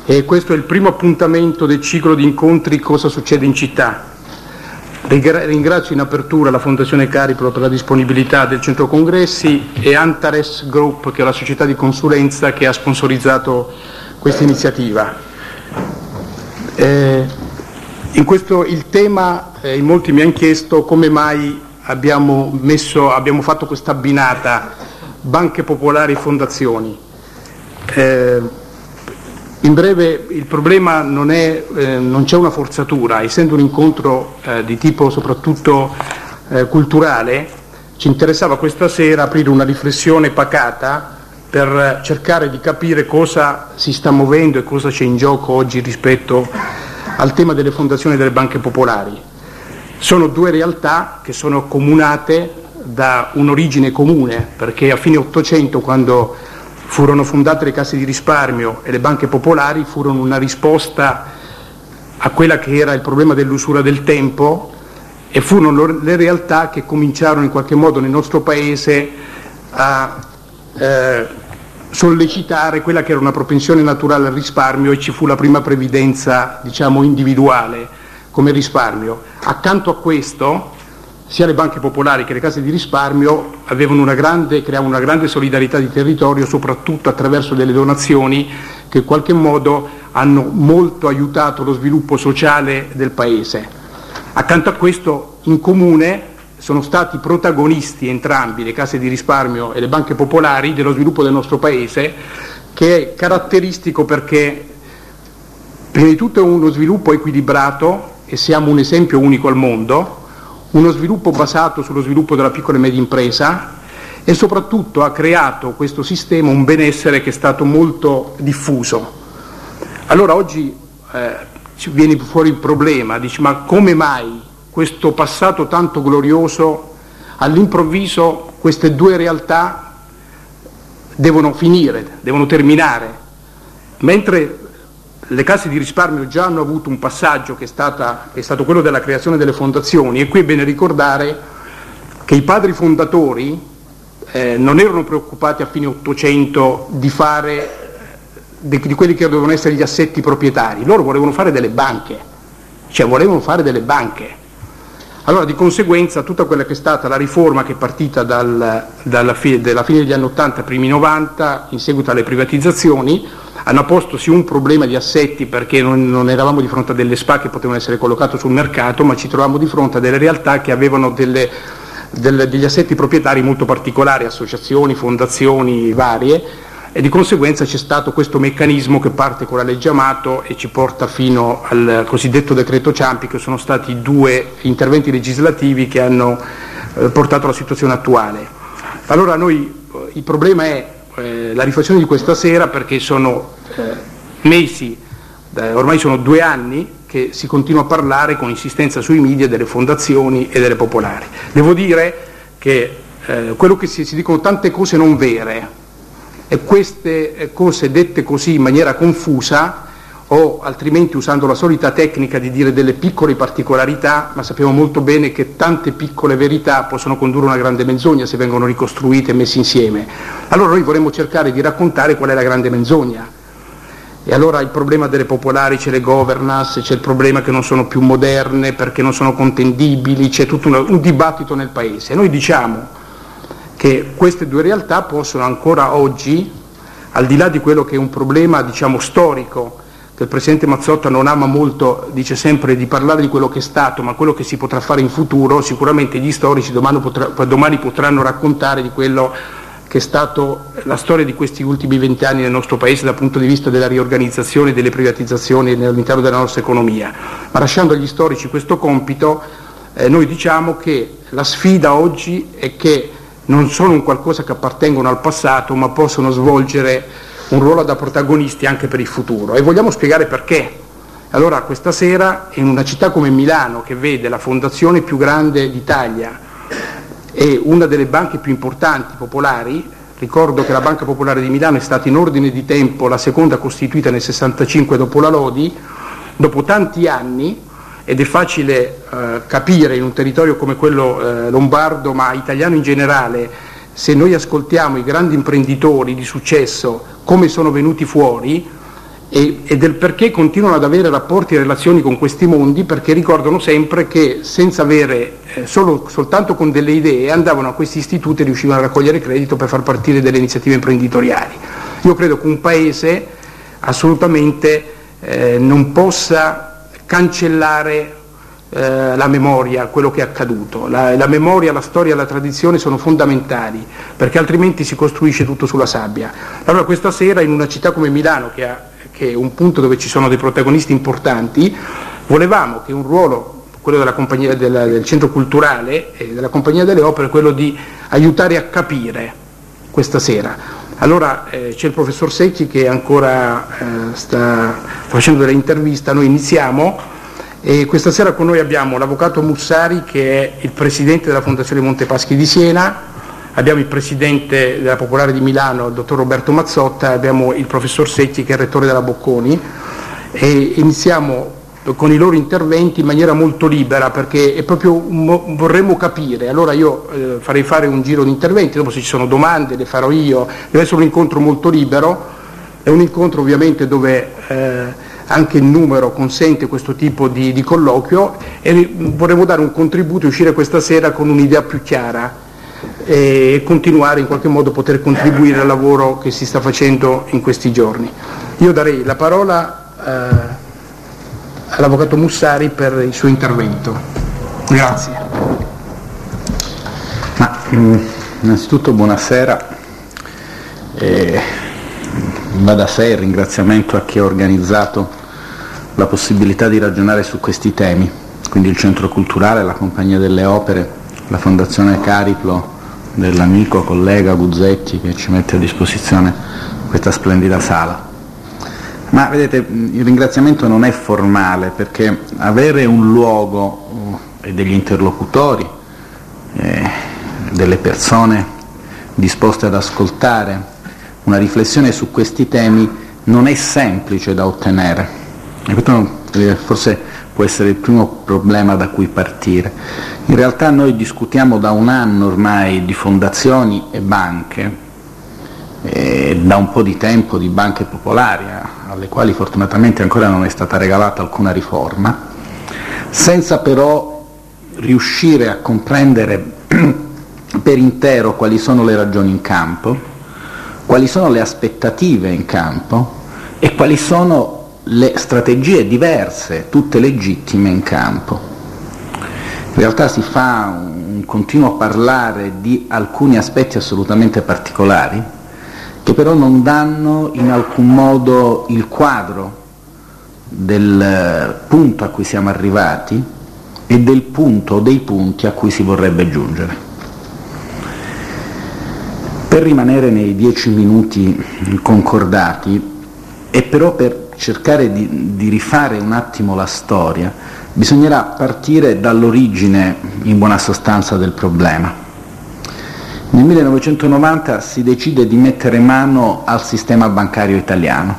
e questo è il primo appuntamento del ciclo di incontri Cosa succede in città. Ringrazio in apertura la Fondazione Cariplo per la disponibilità del centro congressi e Antares Group, che è la società di consulenza che ha sponsorizzato questa iniziativa. Il tema, in molti mi hanno chiesto come mai abbiamo fatto questa abbinata banche popolari e fondazioni. In breve, il problema non c'è una forzatura, essendo un incontro di tipo soprattutto culturale, ci interessava questa sera aprire una riflessione pacata per cercare di capire cosa si sta muovendo e cosa c'è in gioco oggi rispetto al tema delle fondazioni e delle banche popolari. Sono due realtà che sono accomunate da un'origine comune, perché a fine Ottocento, quando furono fondate le casse di risparmio e le banche popolari, furono una risposta a quella che era il problema dell'usura del tempo, e furono le realtà che cominciarono in qualche modo nel nostro paese a sollecitare quella che era una propensione naturale al risparmio, e ci fu la prima previdenza, diciamo, individuale come risparmio. Accanto a questo, sia le banche popolari che le case di risparmio creavano una grande solidarietà di territorio, soprattutto attraverso delle donazioni che in qualche modo hanno molto aiutato lo sviluppo sociale del Paese. Accanto a questo, in comune, sono stati protagonisti entrambi, le case di risparmio e le banche popolari, dello sviluppo del nostro Paese, che è caratteristico perché prima di tutto è uno sviluppo equilibrato, e siamo un esempio unico al mondo, uno sviluppo basato sullo sviluppo della piccola e media impresa, e soprattutto ha creato questo sistema un benessere che è stato molto diffuso. Allora oggi ci viene fuori il problema, dici, ma come mai questo passato tanto glorioso, all'improvviso queste due realtà devono finire, devono terminare, mentre le casse di risparmio già hanno avuto un passaggio che è stato quello della creazione delle fondazioni. E qui è bene ricordare che i padri fondatori non erano preoccupati a fine Ottocento di di quelli che dovevano essere gli assetti proprietari, loro volevano fare delle banche, Allora, di conseguenza, tutta quella che è stata la riforma, che è partita dalla fine degli anni 80, primi 90, in seguito alle privatizzazioni, hanno posto sì un problema di assetti, perché non eravamo di fronte a delle SPA che potevano essere collocate sul mercato, ma ci trovavamo di fronte a delle realtà che avevano degli assetti proprietari molto particolari, associazioni, fondazioni varie, e di conseguenza c'è stato questo meccanismo che parte con la legge Amato e ci porta fino al cosiddetto decreto Ciampi, che sono stati due interventi legislativi che hanno portato alla situazione attuale. Allora il problema è la riflessione di questa sera, perché sono mesi, ormai sono 2 anni che si continua a parlare con insistenza sui media delle fondazioni e delle popolari. Devo dire che quello che si dicono tante cose non vere, e queste cose dette così in maniera confusa, o altrimenti usando la solita tecnica di dire delle piccole particolarità, ma sappiamo molto bene che tante piccole verità possono condurre a una grande menzogna se vengono ricostruite e messe insieme. Allora noi vorremmo cercare di raccontare qual è la grande menzogna. E allora il problema delle popolari, c'è le governance, c'è il problema che non sono più moderne perché non sono contendibili, c'è tutto un dibattito nel Paese. Noi diciamo che queste due realtà possono ancora oggi, al di là di quello che è un problema, diciamo, storico, che il Presidente Mazzotta non ama molto, dice sempre di parlare di quello che è stato, ma quello che si potrà fare in futuro, sicuramente gli storici domani potranno raccontare di quello che è stato la storia di questi ultimi 20 anni nel nostro Paese dal punto di vista della riorganizzazione e delle privatizzazioni all'interno della nostra economia. Ma lasciando agli storici questo compito, noi diciamo che la sfida oggi è che non sono un qualcosa che appartengono al passato, ma possono svolgere un ruolo da protagonisti anche per il futuro, e vogliamo spiegare perché. Allora, questa sera, in una città come Milano, che vede la fondazione più grande d'Italia e una delle banche più importanti popolari, ricordo che la Banca Popolare di Milano è stata in ordine di tempo la seconda costituita nel 65 dopo la Lodi, dopo tanti anni, ed è facile capire in un territorio come quello lombardo, ma italiano in generale, se noi ascoltiamo i grandi imprenditori di successo come sono venuti fuori, e del perché continuano ad avere rapporti e relazioni con questi mondi, perché ricordano sempre che senza avere soltanto con delle idee andavano a questi istituti e riuscivano a raccogliere credito per far partire delle iniziative imprenditoriali. Io credo che un paese assolutamente non possa cancellare la memoria, quello che è accaduto. La memoria, la storia, la tradizione sono fondamentali, perché altrimenti si costruisce tutto sulla sabbia. Allora questa sera in una città come Milano, che è un punto dove ci sono dei protagonisti importanti, volevamo che un ruolo, quello della compagnia del centro culturale e della Compagnia delle Opere, quello di aiutare a capire questa sera. Allora c'è il professor Secchi che ancora sta facendo delle interviste, noi iniziamo e questa sera con noi abbiamo l'avvocato Mussari che è il presidente della Fondazione Montepaschi di Siena, abbiamo il presidente della Popolare di Milano, il dottor Roberto Mazzotta, abbiamo il professor Secchi che è rettore della Bocconi e iniziamo con i loro interventi in maniera molto libera perché è proprio vorremmo capire. Allora io farei fare un giro di interventi, dopo se ci sono domande le farò io, deve essere un incontro molto libero, è un incontro ovviamente dove anche il numero consente questo tipo di colloquio e vorremmo dare un contributo e uscire questa sera con un'idea più chiara e continuare in qualche modo a poter contribuire al lavoro che si sta facendo in questi giorni. Io darei la parola all'avvocato Mussari per il suo intervento. Grazie. Innanzitutto buonasera. Va da sé il ringraziamento a chi ha organizzato la possibilità di ragionare su questi temi, quindi il Centro Culturale, la Compagnia delle Opere, la Fondazione Cariplo dell'amico, collega Guzzetti che ci mette a disposizione questa splendida sala. Ma vedete, il ringraziamento non è formale perché avere un luogo e degli interlocutori, delle persone disposte ad ascoltare una riflessione su questi temi non è semplice da ottenere. E questo forse può essere il primo problema da cui partire. In realtà noi discutiamo da un anno ormai di fondazioni e banche, da un po' di tempo di banche popolari, alle quali fortunatamente ancora non è stata regalata alcuna riforma, senza però riuscire a comprendere per intero quali sono le ragioni in campo, quali sono le aspettative in campo e quali sono le strategie diverse, tutte legittime, in campo. In realtà si fa un continuo parlare di alcuni aspetti assolutamente particolari che però non danno in alcun modo il quadro del punto a cui siamo arrivati e del punto o dei punti a cui si vorrebbe giungere. Per rimanere nei 10 minuti concordati e però per cercare di rifare un attimo la storia, bisognerà partire dall'origine, in buona sostanza, del problema. Nel 1990 si decide di mettere mano al sistema bancario italiano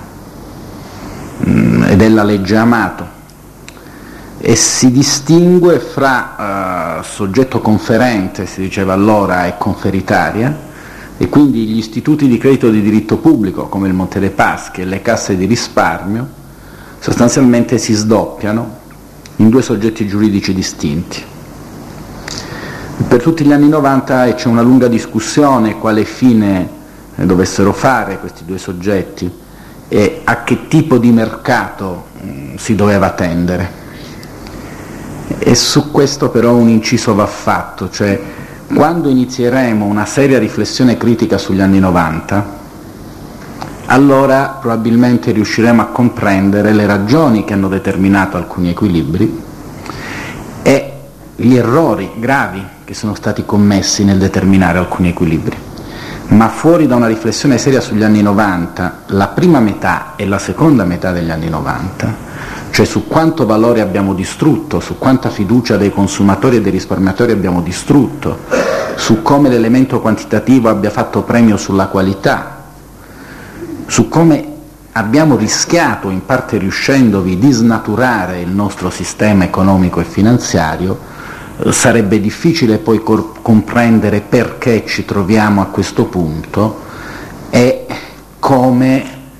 ed è la legge Amato e si distingue fra soggetto conferente, si diceva allora, e conferitaria, e quindi gli istituti di credito di diritto pubblico come il Monte dei Paschi e le casse di risparmio sostanzialmente si sdoppiano in due soggetti giuridici distinti. Per tutti gli anni 90 c'è una lunga discussione quale fine dovessero fare questi due soggetti e a che tipo di mercato si doveva tendere. E su questo però un inciso va fatto, cioè quando inizieremo una seria riflessione critica sugli anni 90, allora probabilmente riusciremo a comprendere le ragioni che hanno determinato alcuni equilibri e gli errori gravi che sono stati commessi nel determinare alcuni equilibri. Ma fuori da una riflessione seria sugli anni 90, la prima metà e la seconda metà degli anni 90, cioè su quanto valore abbiamo distrutto, su quanta fiducia dei consumatori e dei risparmiatori abbiamo distrutto, su come l'elemento quantitativo abbia fatto premio sulla qualità, su come abbiamo rischiato, in parte riuscendovi, di snaturare il nostro sistema economico e finanziario, sarebbe difficile poi comprendere perché ci troviamo a questo punto e come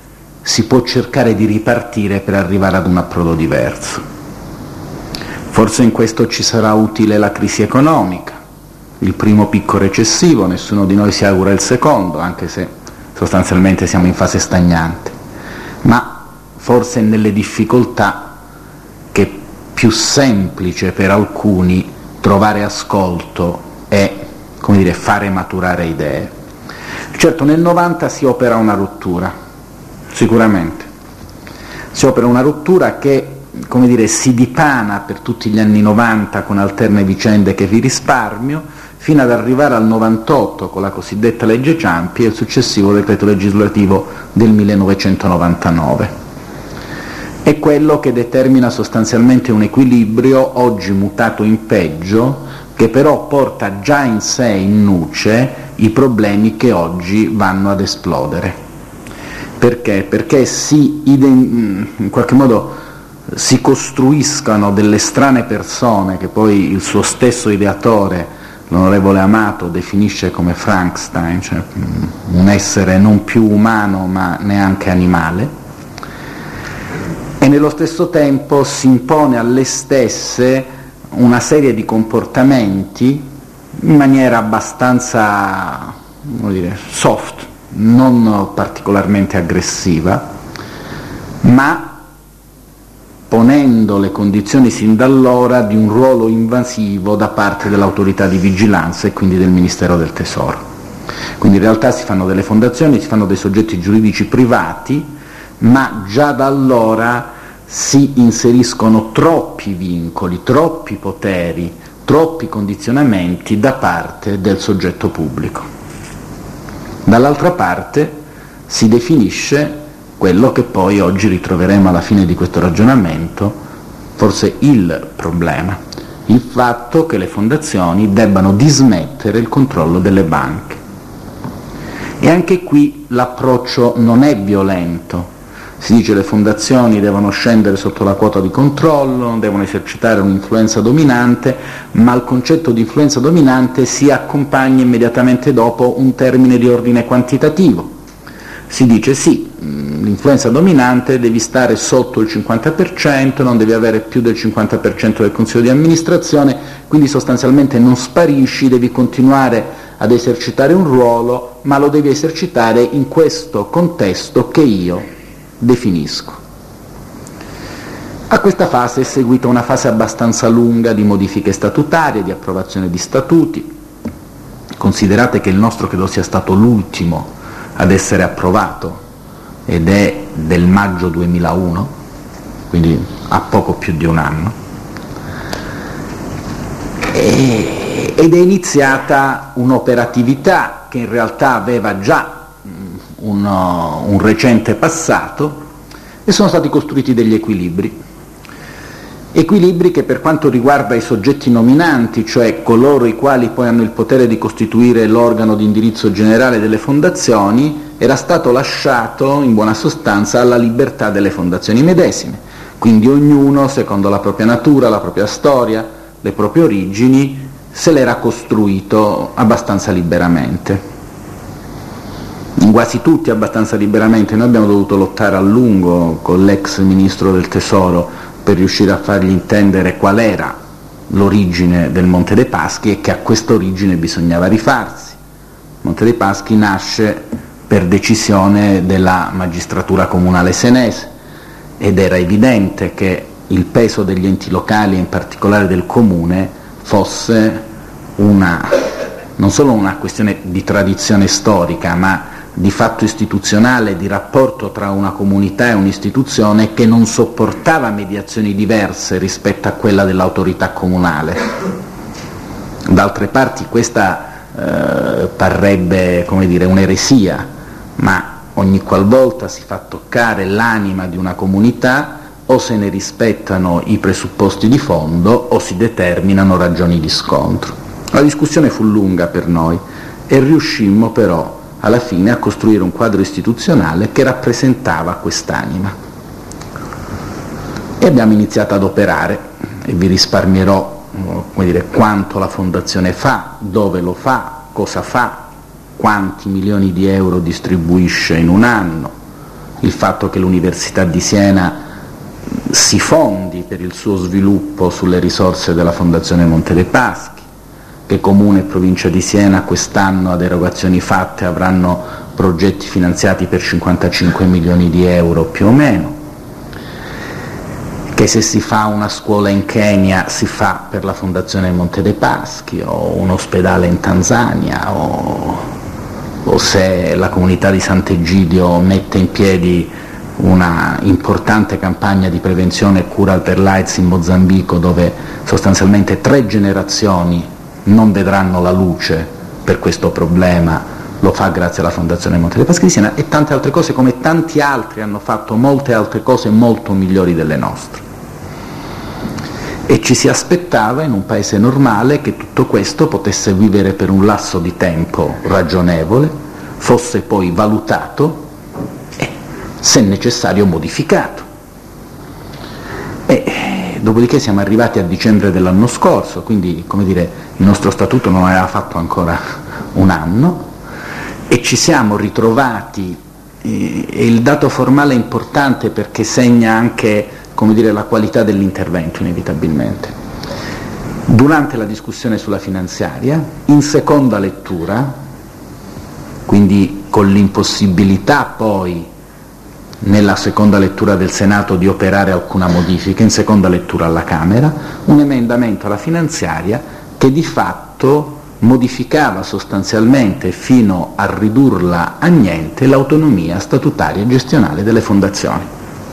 si può cercare di ripartire per arrivare ad un approdo diverso. Forse in questo ci sarà utile la crisi economica, il primo picco recessivo, nessuno di noi si augura il secondo, anche se sostanzialmente siamo in fase stagnante, ma forse nelle difficoltà che è più semplice per alcuni trovare ascolto e, come dire, fare maturare idee. Certo, nel 90 si opera una rottura, sicuramente. Si opera una rottura che, come dire, si dipana per tutti gli anni 90 con alterne vicende che vi risparmio, fino ad arrivare al 98 con la cosiddetta legge Ciampi e il successivo decreto legislativo del 1999. È quello che determina sostanzialmente un equilibrio oggi mutato in peggio, che però porta già in sé, in nuce, i problemi che oggi vanno ad esplodere. Perché? Perché in qualche modo si costruiscano delle strane persone che poi il suo stesso ideatore, l'onorevole Amato, definisce come Frankenstein, cioè un essere non più umano ma neanche animale, e nello stesso tempo si impone alle stesse una serie di comportamenti in maniera abbastanza, come dire, soft, non particolarmente aggressiva, ma ponendo le condizioni sin da allora di un ruolo invasivo da parte dell'autorità di vigilanza e quindi del Ministero del Tesoro. Quindi in realtà si fanno delle fondazioni, si fanno dei soggetti giuridici privati, ma già da allora si inseriscono troppi vincoli, troppi poteri, troppi condizionamenti da parte del soggetto pubblico. Dall'altra parte si definisce quello che poi oggi ritroveremo alla fine di questo ragionamento, forse il problema, il fatto che le fondazioni debbano dismettere il controllo delle banche. E anche qui l'approccio non è violento. Si dice che le fondazioni devono scendere sotto la quota di controllo, non devono esercitare un'influenza dominante, ma al concetto di influenza dominante si accompagna immediatamente dopo un termine di ordine quantitativo. Si dice sì, l'influenza dominante devi stare sotto il 50%, non devi avere più del 50% del consiglio di amministrazione, quindi sostanzialmente non sparisci, devi continuare ad esercitare un ruolo, ma lo devi esercitare in questo contesto che io definisco. A questa fase è seguita una fase abbastanza lunga di modifiche statutarie, di approvazione di statuti. Considerate che il nostro credo sia stato l'ultimo ad essere approvato ed è del maggio 2001, quindi ha poco più di un anno, ed è iniziata un'operatività che in realtà aveva già un recente passato, e sono stati costruiti degli equilibri che per quanto riguarda i soggetti nominanti, cioè coloro i quali poi hanno il potere di costituire l'organo di indirizzo generale delle fondazioni, era stato lasciato in buona sostanza alla libertà delle fondazioni medesime, quindi ognuno secondo la propria natura, la propria storia, le proprie origini se l'era costruito abbastanza liberamente. Quasi tutti abbastanza liberamente. Noi abbiamo dovuto lottare a lungo con l'ex ministro del Tesoro per riuscire a fargli intendere qual era l'origine del Monte dei Paschi e che a questa origine bisognava rifarsi. Monte dei Paschi nasce per decisione della magistratura comunale senese ed era evidente che il peso degli enti locali e in particolare del comune fosse non solo una questione di tradizione storica, ma di fatto istituzionale, di rapporto tra una comunità e un'istituzione che non sopportava mediazioni diverse rispetto a quella dell'autorità comunale. D'altre parti questa parrebbe, come dire, un'eresia, ma ogni qualvolta si fa toccare l'anima di una comunità o se ne rispettano i presupposti di fondo o si determinano ragioni di scontro. La discussione fu lunga per noi e riuscimmo però alla fine a costruire un quadro istituzionale che rappresentava quest'anima. E abbiamo iniziato ad operare, e vi risparmierò, come dire, quanto la Fondazione fa, dove lo fa, cosa fa, quanti milioni di euro distribuisce in un anno, il fatto che l'Università di Siena si fondi per il suo sviluppo sulle risorse della Fondazione Monte dei Paschi, che Comune e Provincia di Siena quest'anno ad erogazioni fatte avranno progetti finanziati per 55 milioni di euro più o meno, che se si fa una scuola in Kenya si fa per la Fondazione Monte dei Paschi, o un ospedale in Tanzania, o se la comunità di Sant'Egidio mette in piedi una importante campagna di prevenzione e cura per l'AIDS in Mozambico, dove sostanzialmente 3 generazioni non vedranno la luce per questo problema, lo fa grazie alla Fondazione Monte dei Paschi di Siena, e tante altre cose, come tanti altri hanno fatto molte altre cose molto migliori delle nostre. E ci si aspettava in un paese normale che tutto questo potesse vivere per un lasso di tempo ragionevole, fosse poi valutato e, se necessario, modificato. E dopodiché siamo arrivati a dicembre dell'anno scorso, quindi, come dire, il nostro statuto non aveva fatto ancora un anno, e ci siamo ritrovati, e il dato formale è importante perché segna anche, come dire, la qualità dell'intervento inevitabilmente. Durante la discussione sulla finanziaria, in seconda lettura, quindi con l'impossibilità poi nella seconda lettura del Senato di operare alcuna modifica, in seconda lettura alla Camera, un emendamento alla finanziaria che di fatto modificava sostanzialmente, fino a ridurla a niente, l'autonomia statutaria e gestionale delle fondazioni.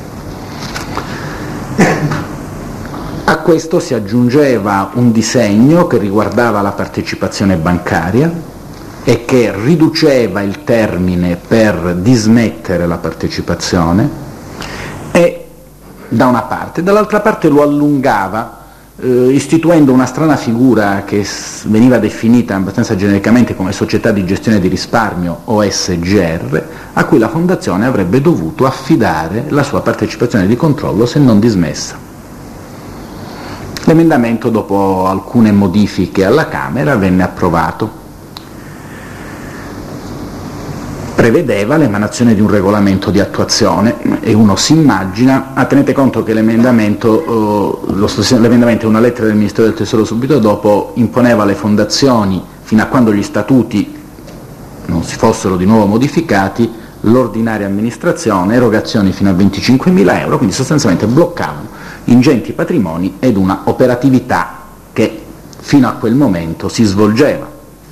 A questo si aggiungeva un disegno che riguardava la partecipazione bancaria e che riduceva il termine per dismettere la partecipazione, e da una parte, dall'altra parte lo allungava, istituendo una strana figura che veniva definita abbastanza genericamente come società di gestione di risparmio, o SGR, a cui la Fondazione avrebbe dovuto affidare la sua partecipazione di controllo se non dismessa. L'emendamento, dopo alcune modifiche alla Camera, venne approvato. Prevedeva l'emanazione di un regolamento di attuazione, e uno si immagina, tenete conto che l'emendamento è una lettera del Ministero del Tesoro subito dopo, imponeva alle fondazioni, fino a quando gli statuti non si fossero di nuovo modificati, l'ordinaria amministrazione, erogazioni fino a 25.000 euro, quindi sostanzialmente bloccavano ingenti patrimoni ed una operatività che fino a quel momento si svolgeva.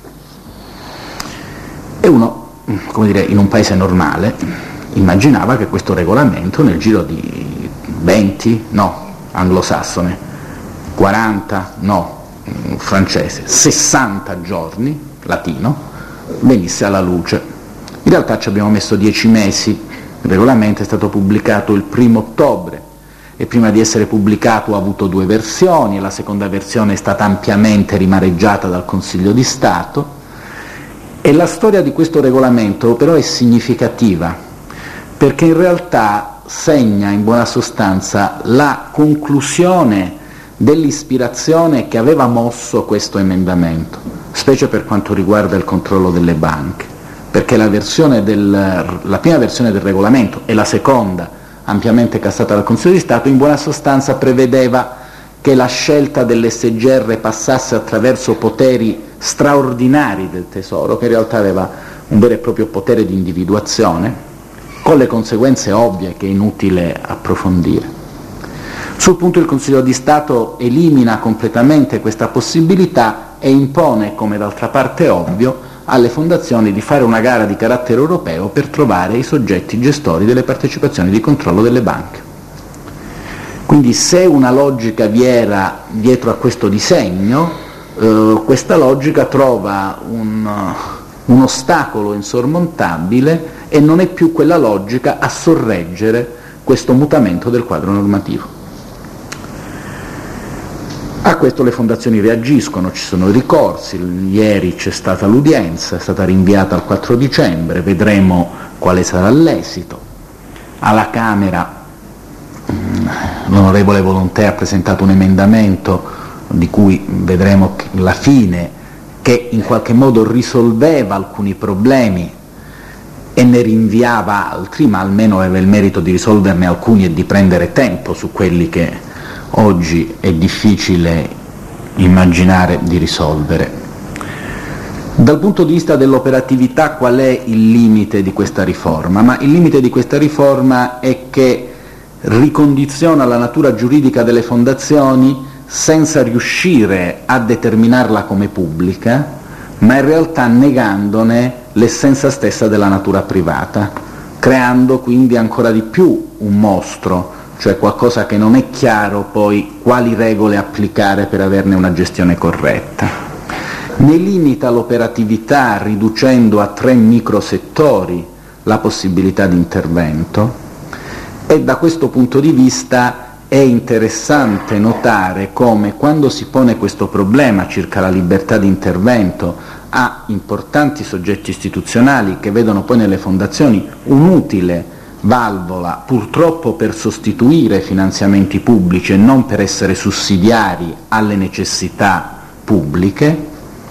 E uno, come dire, in un paese normale immaginava che questo regolamento nel giro di 20, no, anglosassone, 40, no, francese, 60 giorni, latino, venisse alla luce. In realtà ci abbiamo messo 10 mesi, il regolamento è stato pubblicato il 1° ottobre e prima di essere pubblicato ha avuto 2 versioni, e la seconda versione è stata ampiamente rimareggiata dal Consiglio di Stato. E la storia di questo regolamento però è significativa, perché in realtà segna in buona sostanza la conclusione dell'ispirazione che aveva mosso questo emendamento, specie per quanto riguarda il controllo delle banche, perché la prima versione del regolamento e la seconda, ampiamente cassata dal Consiglio di Stato, in buona sostanza prevedeva che la scelta dell'SGR passasse attraverso poteri straordinari del Tesoro, che in realtà aveva un vero e proprio potere di individuazione, con le conseguenze ovvie che è inutile approfondire. Sul punto il Consiglio di Stato elimina completamente questa possibilità e impone, come d'altra parte è ovvio, alle fondazioni di fare una gara di carattere europeo per trovare i soggetti gestori delle partecipazioni di controllo delle banche. Quindi se una logica vi era dietro a questo disegno, questa logica trova un ostacolo insormontabile, e non è più quella logica a sorreggere questo mutamento del quadro normativo. A questo le fondazioni reagiscono, ci sono i ricorsi, ieri c'è stata l'udienza, è stata rinviata al 4 dicembre, vedremo quale sarà l'esito. Alla Camera l'onorevole Volontè ha presentato un emendamento di cui vedremo la fine, che in qualche modo risolveva alcuni problemi e ne rinviava altri, ma almeno aveva il merito di risolverne alcuni e di prendere tempo su quelli che oggi è difficile immaginare di risolvere. Dal punto di vista dell'operatività, qual è il limite di questa riforma? Ma il limite di questa riforma è che ricondiziona la natura giuridica delle fondazioni senza riuscire a determinarla come pubblica, ma in realtà negandone l'essenza stessa della natura privata, creando quindi ancora di più un mostro, cioè qualcosa che non è chiaro poi quali regole applicare per averne una gestione corretta. Ne limita l'operatività riducendo a 3 microsettori la possibilità di intervento, e da questo punto di vista è interessante notare come, quando si pone questo problema circa la libertà di intervento a importanti soggetti istituzionali che vedono poi nelle fondazioni un'utile valvola purtroppo per sostituire finanziamenti pubblici e non per essere sussidiari alle necessità pubbliche,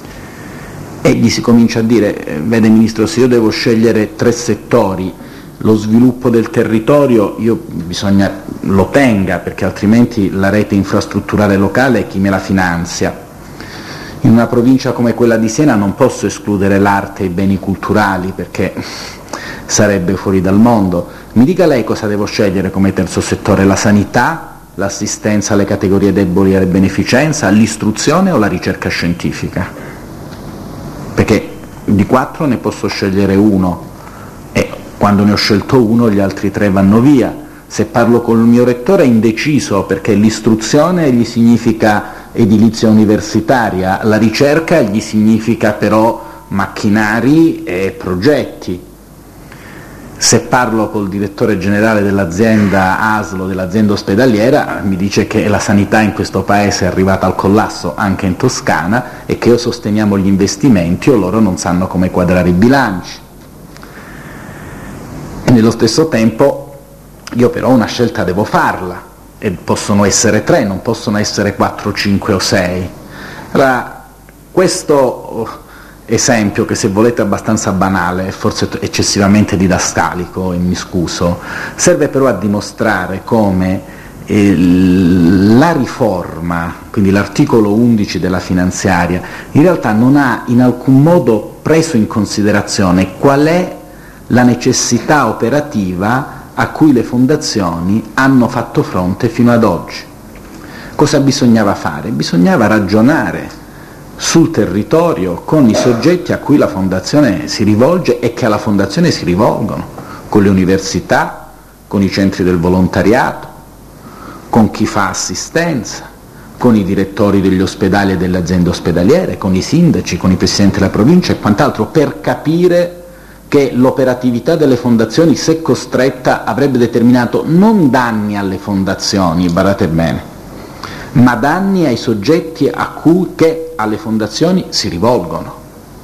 e gli si comincia a dire: vede Ministro, se io devo scegliere 3 settori, lo sviluppo del territorio bisogna lo tenga, perché altrimenti la rete infrastrutturale locale chi me la finanzia? In una provincia come quella di Siena non posso escludere l'arte e i beni culturali, perché sarebbe fuori dal mondo. Mi dica lei cosa devo scegliere come terzo settore: la sanità, l'assistenza alle categorie deboli e alla beneficenza, l'istruzione o la ricerca scientifica? Perché di 4 ne posso scegliere uno, e quando ne ho scelto uno gli altri 3 vanno via. Se parlo col mio rettore è indeciso, perché l'istruzione gli significa edilizia universitaria, la ricerca gli significa però macchinari e progetti. Se parlo col direttore generale dell'azienda ASL, dell'azienda ospedaliera, mi dice che la sanità in questo paese è arrivata al collasso anche in Toscana e che o sosteniamo gli investimenti o loro non sanno come quadrare i bilanci. E nello stesso tempo io però una scelta devo farla, e possono essere 3, non possono essere 4, 5 o 6. Allora, questo esempio, che se volete è abbastanza banale e forse eccessivamente didascalico, e mi scuso, serve però a dimostrare come la riforma, quindi l'articolo 11 della finanziaria, in realtà non ha in alcun modo preso in considerazione qual è la necessità operativa a cui le fondazioni hanno fatto fronte fino ad oggi. Cosa bisognava fare? Bisognava ragionare sul territorio con i soggetti a cui la fondazione si rivolge e che alla fondazione si rivolgono, con le università, con i centri del volontariato, con chi fa assistenza, con i direttori degli ospedali e delle aziende ospedaliere, con i sindaci, con i presidenti della provincia e quant'altro, per capire che l'operatività delle fondazioni, se costretta, avrebbe determinato non danni alle fondazioni, badate bene, ma danni ai soggetti a cui che alle fondazioni si rivolgono.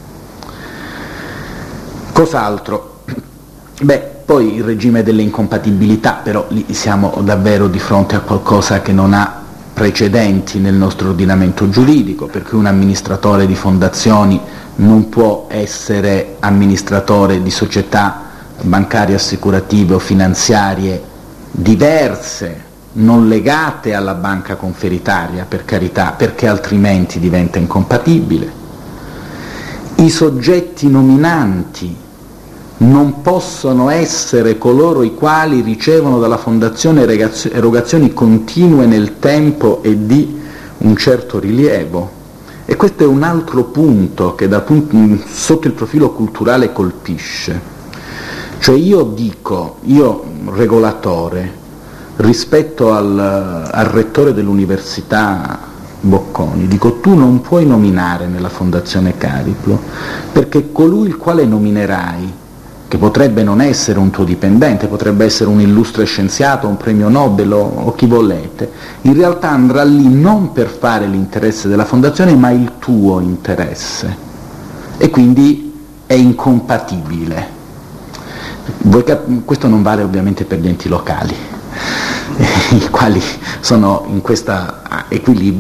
Cos'altro? Poi il regime delle incompatibilità, però lì siamo davvero di fronte a qualcosa che non ha precedenti nel nostro ordinamento giuridico, perché un amministratore di fondazioni non può essere amministratore di società bancarie, assicurative o finanziarie diverse, non legate alla banca conferitaria, per carità, perché altrimenti diventa incompatibile. I soggetti nominanti non possono essere coloro i quali ricevono dalla fondazione erogazioni continue nel tempo e di un certo rilievo. E questo è un altro punto che sotto il profilo culturale colpisce. Cioè io regolatore, rispetto al rettore dell'università Bocconi, dico: tu non puoi nominare nella fondazione Cariplo, perché colui il quale nominerai, che potrebbe non essere un tuo dipendente, potrebbe essere un illustre scienziato, un premio Nobel o chi volete, in realtà andrà lì non per fare l'interesse della fondazione ma il tuo interesse, e quindi è incompatibile. Questo non vale ovviamente per gli enti locali, i quali sono in questo equilibrio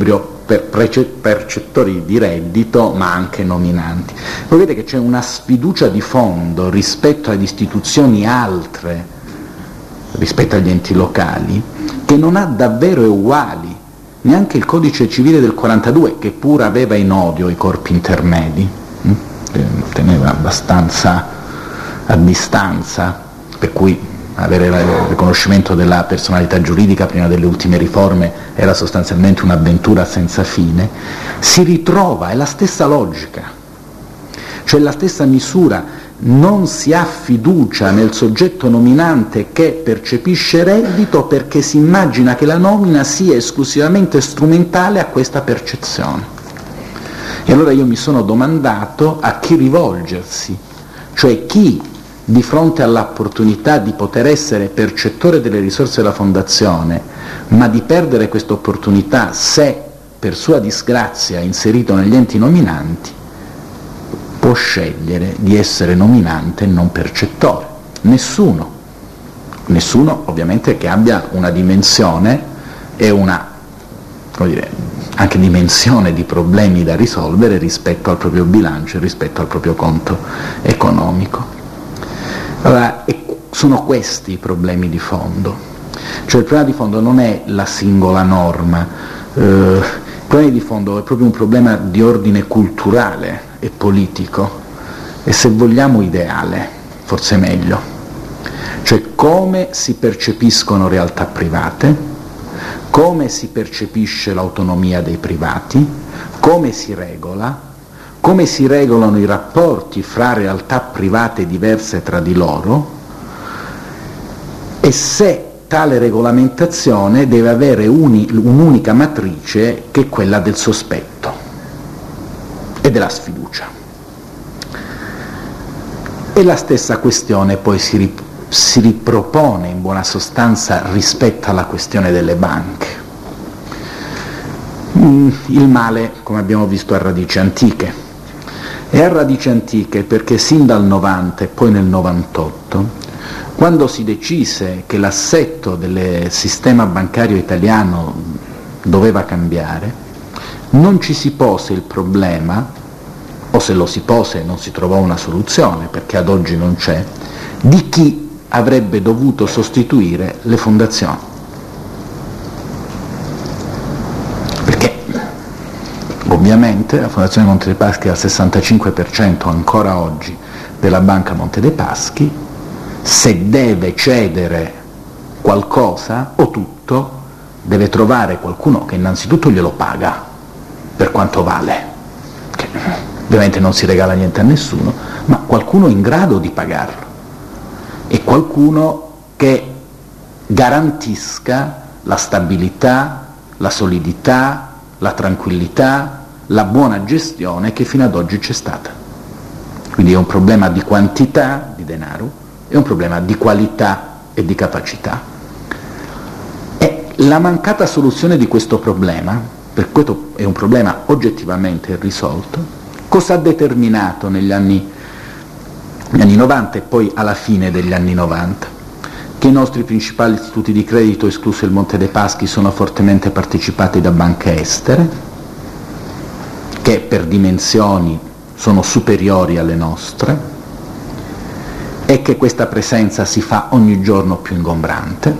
per percettori di reddito ma anche nominanti. Voi vedete che c'è una sfiducia di fondo rispetto ad istituzioni altre, rispetto agli enti locali, che non ha davvero uguali. Neanche il codice civile del 42, che pur aveva in odio i corpi intermedi, teneva abbastanza a distanza, per cui avere il riconoscimento della personalità giuridica prima delle ultime riforme era sostanzialmente un'avventura senza fine, si ritrova, è la stessa logica, cioè la stessa misura, non si ha fiducia nel soggetto nominante che percepisce reddito perché si immagina che la nomina sia esclusivamente strumentale a questa percezione. E allora io mi sono domandato a chi rivolgersi, cioè chi di fronte all'opportunità di poter essere percettore delle risorse della Fondazione, ma di perdere questa opportunità se per sua disgrazia inserito negli enti nominanti, può scegliere di essere nominante e non percettore. Nessuno ovviamente che abbia una dimensione e una, come dire, anche dimensione di problemi da risolvere rispetto al proprio bilancio e rispetto al proprio conto economico. Allora, sono questi i problemi di fondo, cioè il problema di fondo non è la singola norma, il problema di fondo è proprio un problema di ordine culturale e politico e, se vogliamo, ideale, forse meglio, cioè come si percepiscono realtà private, come si percepisce l'autonomia dei privati, come si regola, come si regolano i rapporti fra realtà private diverse tra di loro e se tale regolamentazione deve avere un'unica matrice, che è quella del sospetto e della sfiducia. E la stessa questione poi si ripropone in buona sostanza rispetto alla questione delle banche. Il male, come abbiamo visto, ha radici antiche. E ha radici antiche perché sin dal 90 e poi nel 98, quando si decise che l'assetto del sistema bancario italiano doveva cambiare, non ci si pose il problema, o se lo si pose non si trovò una soluzione, perché ad oggi non c'è, di chi avrebbe dovuto sostituire le fondazioni. Ovviamente la Fondazione Monte dei Paschi è al 65% ancora oggi della Banca Monte dei Paschi, se deve cedere qualcosa o tutto deve trovare qualcuno che innanzitutto glielo paga per quanto vale, che ovviamente non si regala niente a nessuno, ma qualcuno in grado di pagarlo e qualcuno che garantisca la stabilità, la solidità, la tranquillità, la buona gestione che fino ad oggi c'è stata. Quindi è un problema di quantità di denaro, è un problema di qualità e di capacità. E la mancata soluzione di questo problema, per questo è un problema oggettivamente irrisolto, cosa ha determinato negli anni 90 e poi alla fine degli anni 90? Che i nostri principali istituti di credito, escluso il Monte dei Paschi, sono fortemente partecipati da banche estere, che per dimensioni sono superiori alle nostre e che questa presenza si fa ogni giorno più ingombrante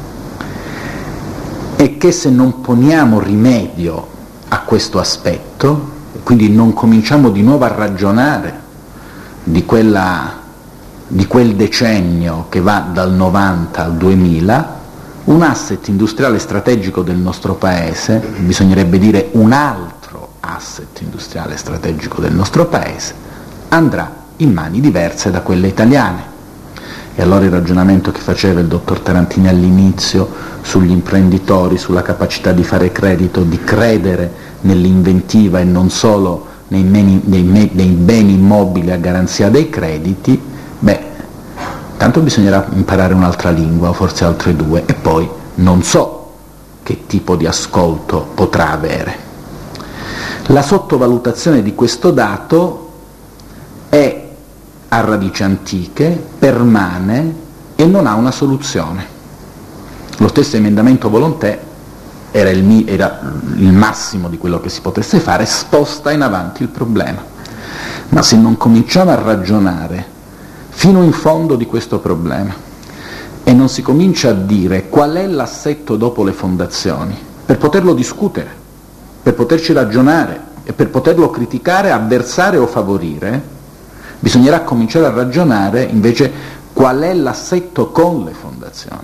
e che se non poniamo rimedio a questo aspetto, quindi non cominciamo di nuovo a ragionare di quel decennio che va dal 90 al 2000, un asset industriale strategico del nostro Paese, bisognerebbe dire un altro asset industriale strategico del nostro Paese, andrà in mani diverse da quelle italiane. E allora il ragionamento che faceva il dottor Tarantini all'inizio sugli imprenditori, sulla capacità di fare credito, di credere nell'inventiva e non solo nei beni immobili a garanzia dei crediti, tanto bisognerà imparare un'altra lingua, o forse altre due, e poi non so che tipo di ascolto potrà avere. La sottovalutazione di questo dato è a radici antiche, permane e non ha una soluzione. Lo stesso emendamento Volontè era il massimo di quello che si potesse fare, sposta in avanti il problema. Ma se non cominciamo a ragionare fino in fondo di questo problema e non si comincia a dire qual è l'assetto dopo le fondazioni, per poterlo discutere, per poterci ragionare e per poterlo criticare, avversare o favorire, bisognerà cominciare a ragionare invece qual è l'assetto con le fondazioni.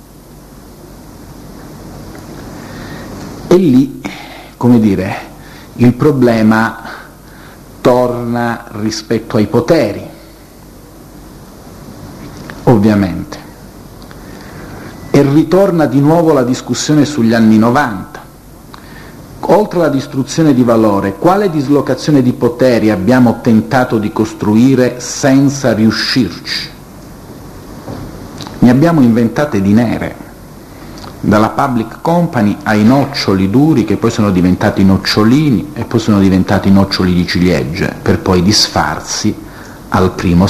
E lì, come dire, il problema torna rispetto ai poteri, ovviamente, e ritorna di nuovo la discussione sugli anni 90. Oltre alla distruzione di valore, quale dislocazione di poteri abbiamo tentato di costruire senza riuscirci? Ne abbiamo inventate di nere, dalla public company ai noccioli duri che poi sono diventati nocciolini e poi sono diventati noccioli di ciliegie, per poi disfarsi al primo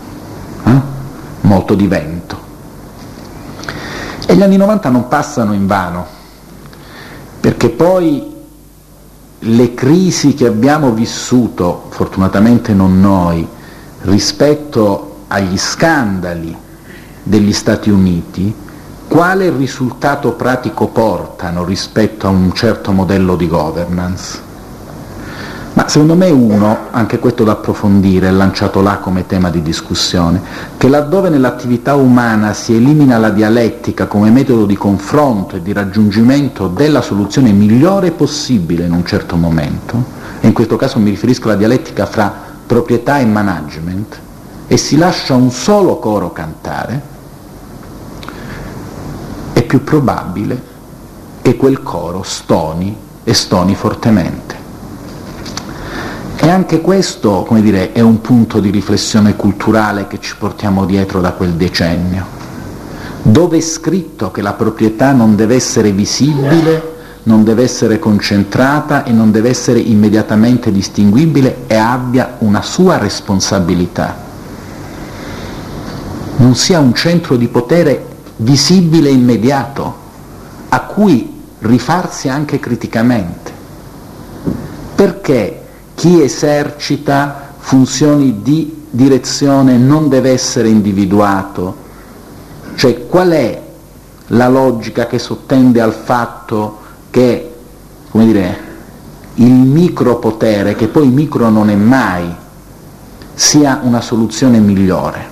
molto di vento. E gli anni 90 non passano invano, perché poi le crisi che abbiamo vissuto, fortunatamente non noi, rispetto agli scandali degli Stati Uniti, quale risultato pratico portano rispetto a un certo modello di governance? Ma secondo me anche questo da approfondire, è lanciato là come tema di discussione, che laddove nell'attività umana si elimina la dialettica come metodo di confronto e di raggiungimento della soluzione migliore possibile in un certo momento, e in questo caso mi riferisco alla dialettica fra proprietà e management, e si lascia un solo coro cantare, è più probabile che quel coro stoni e stoni fortemente. E anche questo, come dire, è un punto di riflessione culturale che ci portiamo dietro da quel decennio, dove è scritto che la proprietà non deve essere visibile, non deve essere concentrata e non deve essere immediatamente distinguibile e abbia una sua responsabilità. Non sia un centro di potere visibile e immediato, a cui rifarsi anche criticamente. Perché chi esercita funzioni di direzione non deve essere individuato? Cioè, qual è la logica che sottende al fatto che, come dire, il micropotere, che poi micro non è mai, sia una soluzione migliore?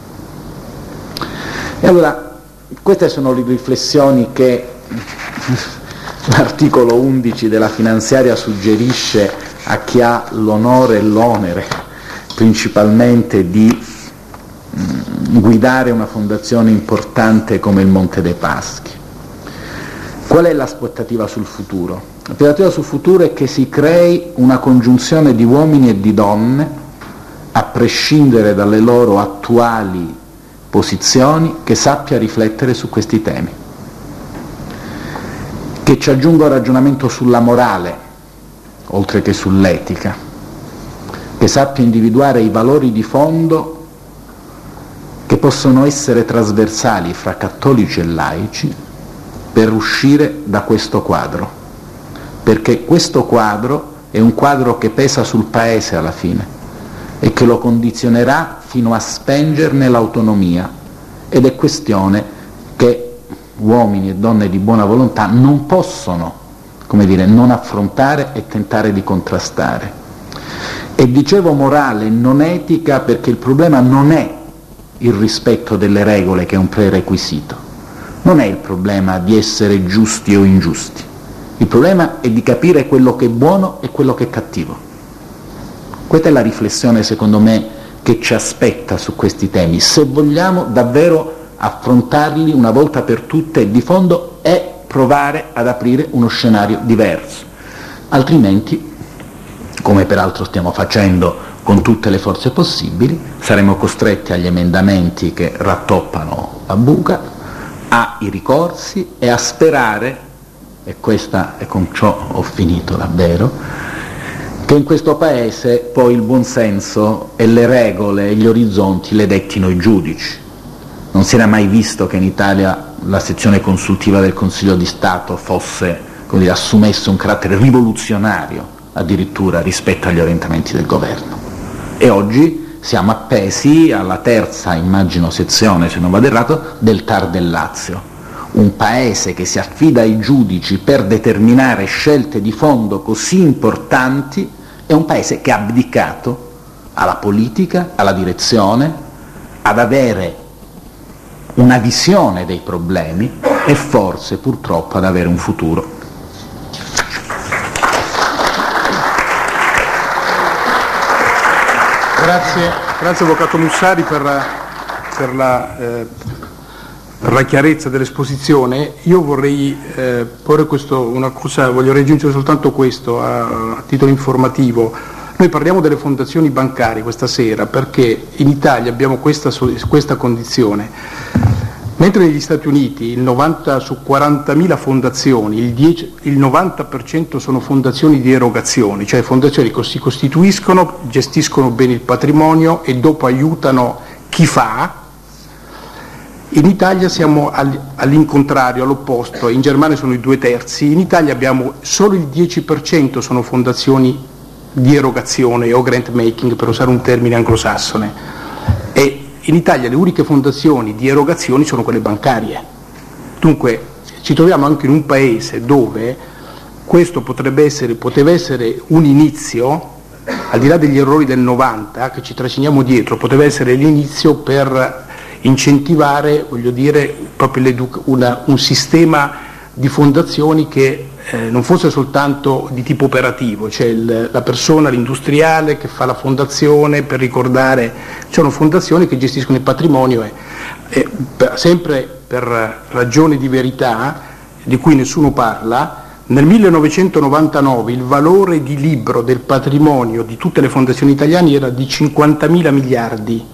E allora, queste sono le riflessioni che l'articolo 11 della finanziaria suggerisce a chi ha l'onore e l'onere principalmente di guidare una fondazione importante come il Monte dei Paschi. Qual è l'aspettativa sul futuro? L'aspettativa sul futuro è che si crei una congiunzione di uomini e di donne, a prescindere dalle loro attuali posizioni, che sappia riflettere su questi temi, che ci aggiunga un ragionamento sulla morale, oltre che sull'etica, che sappia individuare i valori di fondo che possono essere trasversali fra cattolici e laici per uscire da questo quadro, perché questo quadro è un quadro che pesa sul Paese alla fine e che lo condizionerà fino a spengerne l'autonomia, ed è questione che uomini e donne di buona volontà non possono, come dire, non affrontare e tentare di contrastare. E dicevo morale, non etica, perché il problema non è il rispetto delle regole, che è un prerequisito, non è il problema di essere giusti o ingiusti, il problema è di capire quello che è buono e quello che è cattivo. Questa è la riflessione, secondo me, che ci aspetta su questi temi, se vogliamo davvero affrontarli una volta per tutte di fondo e provare ad aprire uno scenario diverso. Altrimenti, come peraltro stiamo facendo con tutte le forze possibili, saremo costretti agli emendamenti che rattoppano la buca, ai ricorsi e a sperare, e con ciò ho finito davvero, che in questo Paese poi il buonsenso e le regole e gli orizzonti le dettino i giudici. Non si era mai visto che in Italia la sezione consultiva del Consiglio di Stato fosse assumesse un carattere rivoluzionario addirittura rispetto agli orientamenti del governo. E oggi siamo appesi alla terza, immagino, sezione, se non vado errato, del TAR del Lazio, un paese che si affida ai giudici per determinare scelte di fondo così importanti, è un paese che ha abdicato alla politica, alla direzione, ad avere una visione dei problemi e forse purtroppo ad avere un futuro. Grazie Avvocato Mussari per la chiarezza dell'esposizione. Io vorrei porre una cosa, voglio raggiungere soltanto questo a titolo informativo. Noi parliamo delle fondazioni bancarie questa sera perché in Italia abbiamo questa condizione. Mentre negli Stati Uniti il 90 su 40.000 fondazioni, il 90% sono fondazioni di erogazioni, cioè fondazioni che si costituiscono, gestiscono bene il patrimonio e dopo aiutano chi fa. In Italia siamo all'incontrario, all'opposto, in Germania sono i 2/3, in Italia abbiamo solo il 10% sono fondazioni di erogazione o grant making, per usare un termine anglosassone, e in Italia le uniche fondazioni di erogazioni sono quelle bancarie. Dunque ci troviamo anche in un paese dove questo poteva essere un inizio, al di là degli errori del 90 che ci trasciniamo dietro, poteva essere l'inizio per incentivare, voglio dire, proprio un sistema di fondazioni che non fosse soltanto di tipo operativo, cioè la persona, l'industriale che fa la fondazione per ricordare, sono fondazioni che gestiscono il patrimonio sempre per ragioni di verità di cui nessuno parla. Nel 1999 il valore di libro del patrimonio di tutte le fondazioni italiane era di 50.000 miliardi.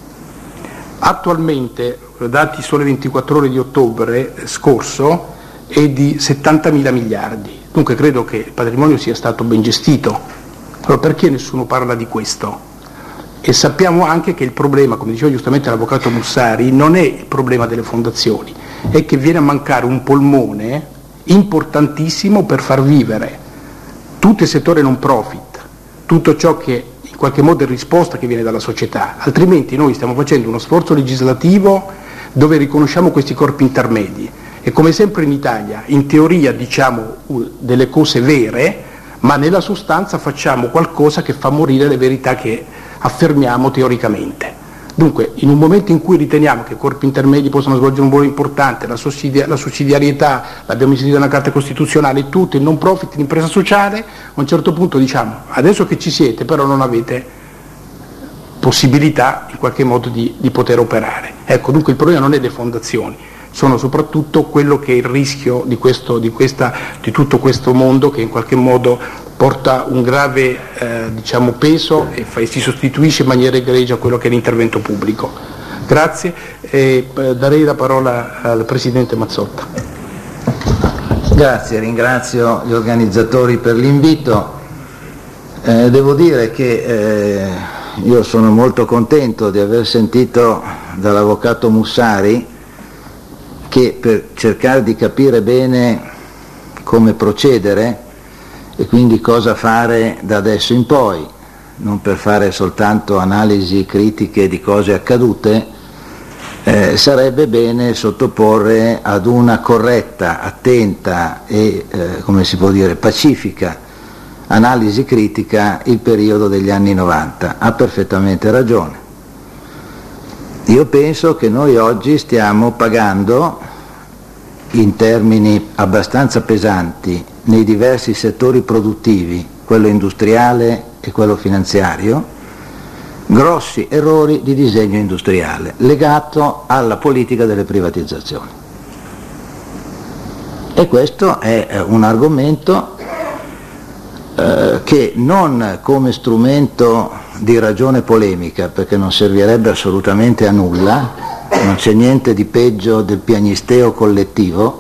Attualmente, dati Sole 24 Ore di ottobre scorso, è di 70.000 miliardi. Dunque credo che il patrimonio sia stato ben gestito. Allora perché nessuno parla di questo? E sappiamo anche che il problema, come diceva giustamente l'Avvocato Mussari, non è il problema delle fondazioni, è che viene a mancare un polmone importantissimo per far vivere tutto il settore non profit, tutto ciò che in qualche modo è risposta che viene dalla società. Altrimenti noi stiamo facendo uno sforzo legislativo dove riconosciamo questi corpi intermedi. E come sempre in Italia, in teoria diciamo delle cose vere, ma nella sostanza facciamo qualcosa che fa morire le verità che affermiamo teoricamente. Dunque, in un momento in cui riteniamo che i corpi intermedi possano svolgere un ruolo importante, la sussidiarietà, l'abbiamo inserita nella Carta Costituzionale, tutto, il non profit, l'impresa sociale, a un certo punto diciamo, adesso che ci siete, però non avete possibilità in qualche modo di poter operare. Ecco, dunque il problema non è le fondazioni, sono soprattutto quello che è il rischio di tutto questo mondo che in qualche modo porta un grave peso e si sostituisce in maniera egregia a quello che è l'intervento pubblico. Grazie e darei la parola al Presidente Mazzotta. Grazie, ringrazio gli organizzatori per l'invito. Devo dire che io sono molto contento di aver sentito dall'Avvocato Mussari che per cercare di capire bene come procedere e quindi cosa fare da adesso in poi, non per fare soltanto analisi critiche di cose accadute, sarebbe bene sottoporre ad una corretta, attenta e, come si può dire, pacifica analisi critica il periodo degli anni 90. Ha perfettamente ragione. Io penso che noi oggi stiamo pagando in termini abbastanza pesanti nei diversi settori produttivi, quello industriale e quello finanziario, grossi errori di disegno industriale legato alla politica delle privatizzazioni. E questo è un argomento che non come strumento di ragione polemica, perché non servirebbe assolutamente a nulla, non c'è niente di peggio del piagnisteo collettivo,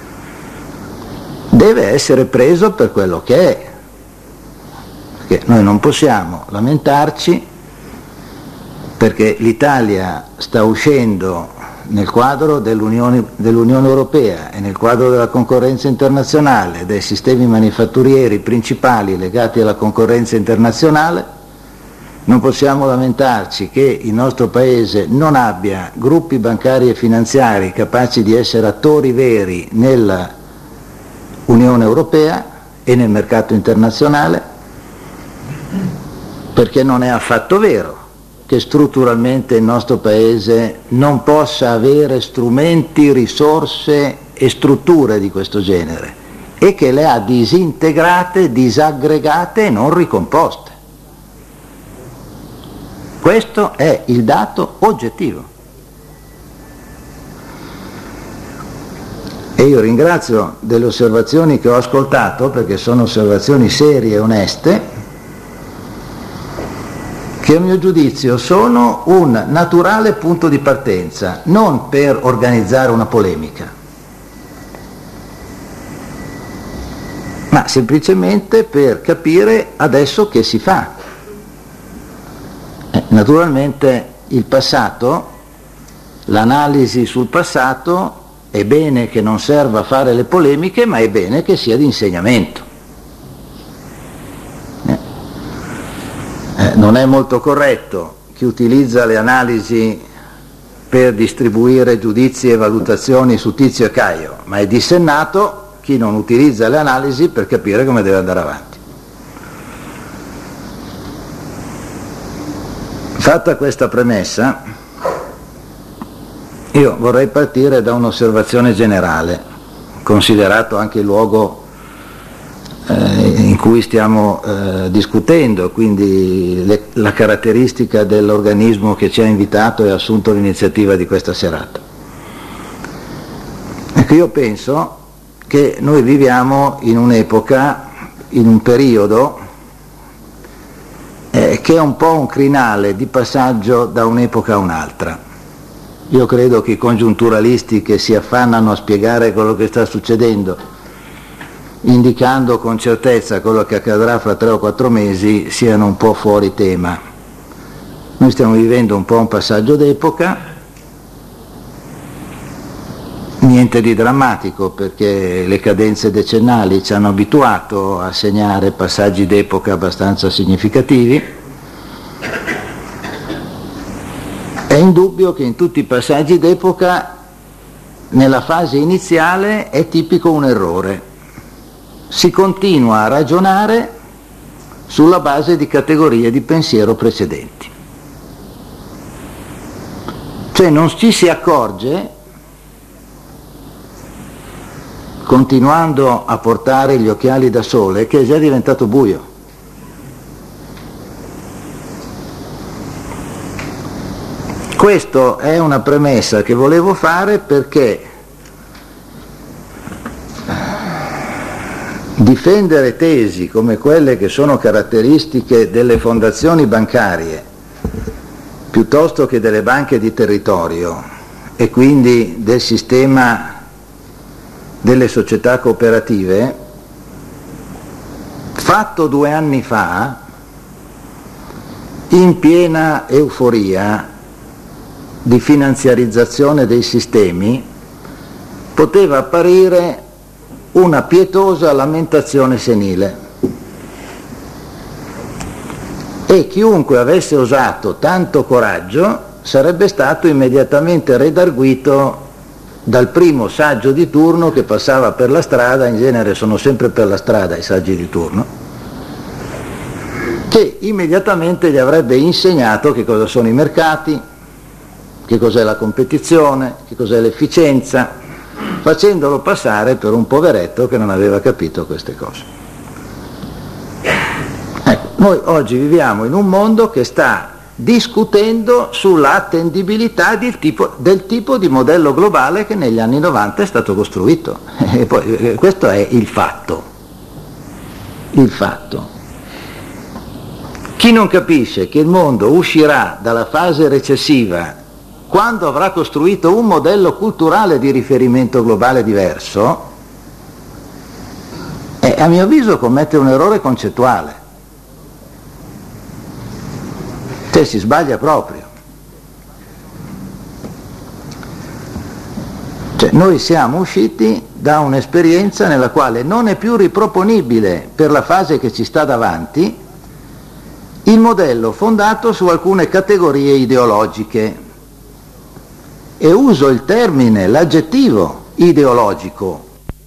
deve essere preso per quello che è, perché noi non possiamo lamentarci perché l'Italia sta uscendo nel quadro dell'Unione Europea e nel quadro della concorrenza internazionale, dei sistemi manifatturieri principali legati alla concorrenza internazionale, non possiamo lamentarci che il nostro Paese non abbia gruppi bancari e finanziari capaci di essere attori veri nella Unione Europea e nel mercato internazionale, perché non è affatto vero che strutturalmente il nostro Paese non possa avere strumenti, risorse e strutture di questo genere e che le ha disintegrate, disaggregate e non ricomposte. Questo è il dato oggettivo. E io ringrazio delle osservazioni che ho ascoltato, perché sono osservazioni serie e oneste, che a mio giudizio sono un naturale punto di partenza, non per organizzare una polemica, ma semplicemente per capire adesso che si fa. Naturalmente il passato, l'analisi sul passato, è bene che non serva a fare le polemiche, ma è bene che sia di insegnamento. Non è molto corretto chi utilizza le analisi per distribuire giudizi e valutazioni su Tizio e Caio, ma è dissennato chi non utilizza le analisi per capire come deve andare avanti. Fatta questa premessa, io vorrei partire da un'osservazione generale, considerato anche il luogo in cui stiamo discutendo, quindi la caratteristica dell'organismo che ci ha invitato e ha assunto l'iniziativa di questa serata. Ecco, io penso che noi viviamo in un'epoca, in un periodo che è un po' un crinale di passaggio da un'epoca a un'altra. Io credo che i congiunturalisti che si affannano a spiegare quello che sta succedendo, indicando con certezza quello che accadrà fra 3 o 4 mesi, siano un po' fuori tema. Noi stiamo vivendo un po' un passaggio d'epoca, niente di drammatico, perché le cadenze decennali ci hanno abituato a segnare passaggi d'epoca abbastanza significativi. È indubbio che in tutti i passaggi d'epoca, nella fase iniziale, è tipico un errore. Si continua a ragionare sulla base di categorie di pensiero precedenti. Cioè non ci si accorge, continuando a portare gli occhiali da sole, che è già diventato buio. Questa è una premessa che volevo fare, perché difendere tesi come quelle che sono caratteristiche delle fondazioni bancarie piuttosto che delle banche di territorio e quindi del sistema delle società cooperative, fatto 2 anni fa, in piena euforia di finanziarizzazione dei sistemi, poteva apparire una pietosa lamentazione senile, e chiunque avesse usato tanto coraggio sarebbe stato immediatamente redarguito dal primo saggio di turno che passava per la strada. In genere sono sempre per la strada i saggi di turno, che immediatamente gli avrebbe insegnato che cosa sono i mercati, che cos'è la competizione, che cos'è l'efficienza, facendolo passare per un poveretto che non aveva capito queste cose. Ecco, noi oggi viviamo in un mondo che sta discutendo sulla attendibilità del tipo di modello globale che negli anni 90 è stato costruito. E poi, questo è il fatto. Il fatto. Chi non capisce che il mondo uscirà dalla fase recessiva quando avrà costruito un modello culturale di riferimento globale diverso, a mio avviso commette un errore concettuale. Cioè si sbaglia proprio. Cioè, noi siamo usciti da un'esperienza nella quale non è più riproponibile per la fase che ci sta davanti il modello fondato su alcune categorie ideologiche, e uso il termine, l'aggettivo ideologico.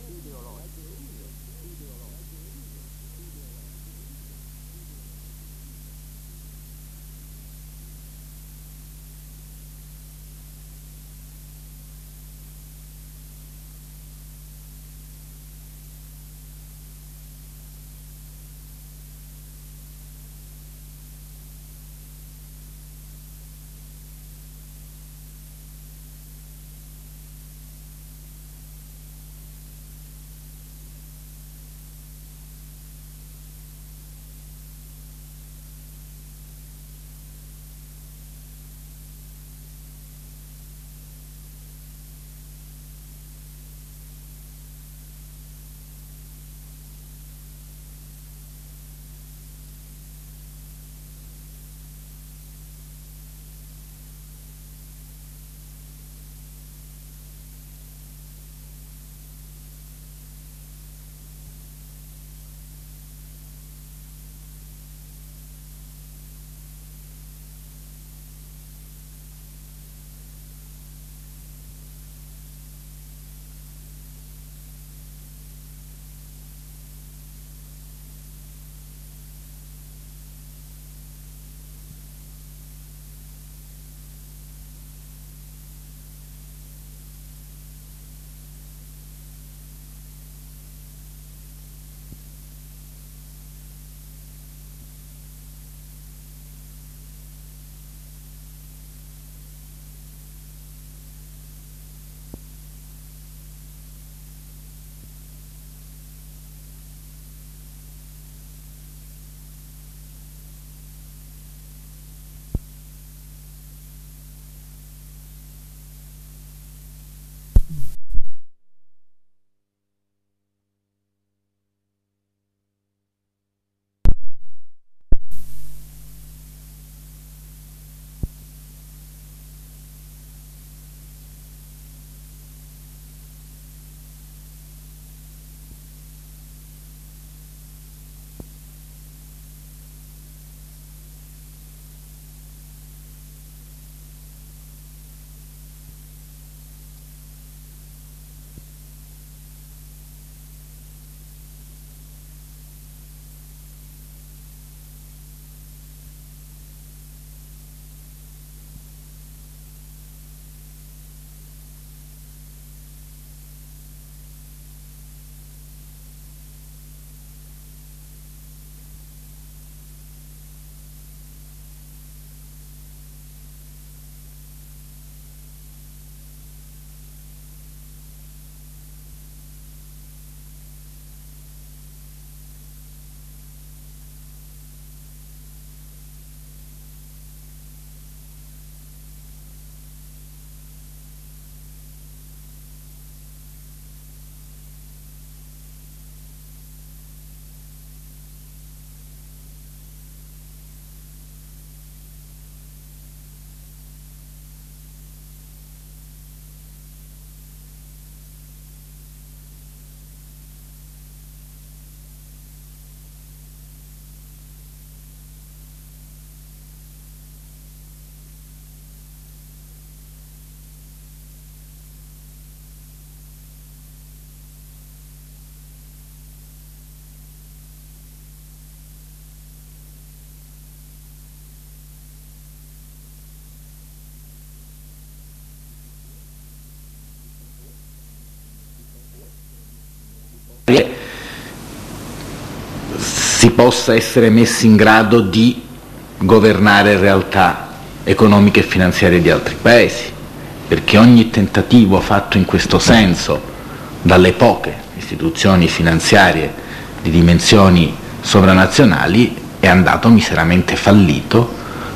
si possa essere messi in grado di governare realtà economiche e finanziarie di altri paesi, perché ogni tentativo fatto in questo senso dalle poche istituzioni finanziarie di dimensioni sovranazionali è andato miseramente fallito,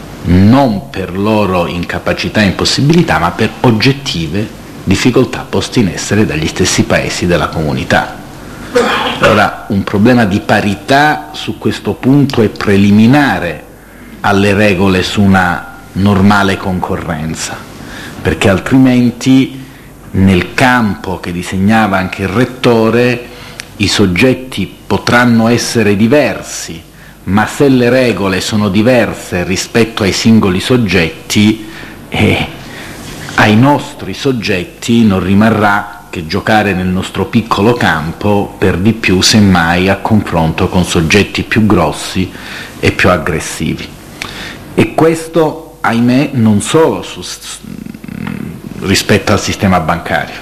non per loro incapacità e impossibilità, ma per oggettive difficoltà poste in essere dagli stessi paesi della comunità. Allora, un problema di parità su questo punto è preliminare alle regole su una normale concorrenza, perché altrimenti nel campo che disegnava anche il rettore, i soggetti potranno essere diversi, ma se le regole sono diverse rispetto ai singoli soggetti, ai nostri soggetti non rimarrà che giocare nel nostro piccolo campo, per di più semmai a confronto con soggetti più grossi e più aggressivi. E questo, ahimè, non solo rispetto al sistema bancario,